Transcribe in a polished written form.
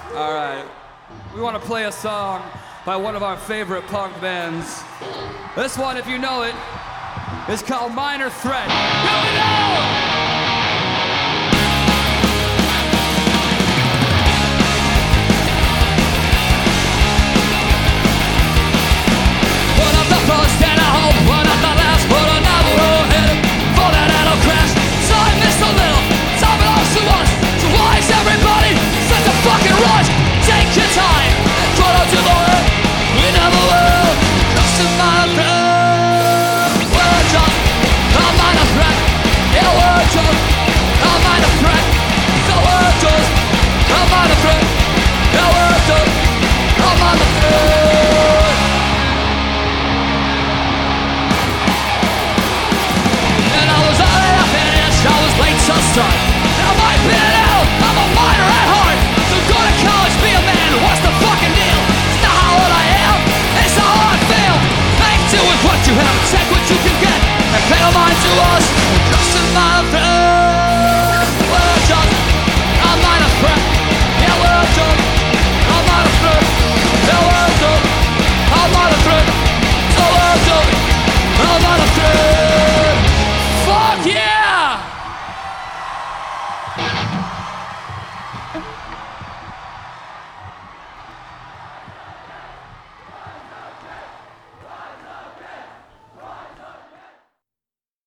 All right. We want to play a song by one of our favorite punk bands. This one, if you know it, is called Minor Threat. Here we go!